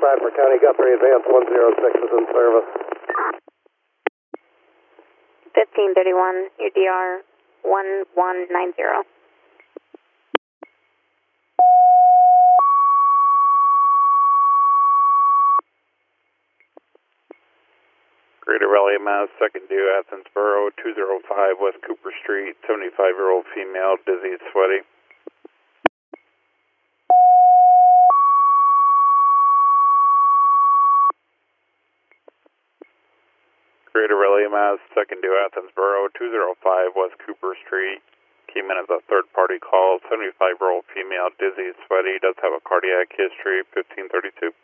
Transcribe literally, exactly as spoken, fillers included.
five for County Guthrie, advance one zero six is in service. fifteen thirty-one, U D R one one nine zero. Greater Raleigh, Mass, second due, Athens Borough, two oh five West Cooper Street, seventy-five-year-old female, dizzy, sweaty. Greater Raleigh, Mass, second due, Athens Borough, two oh five West Cooper Street, came in as a third-party call, seventy-five-year-old female, dizzy, sweaty, does have a cardiac history, fifteen thirty-two.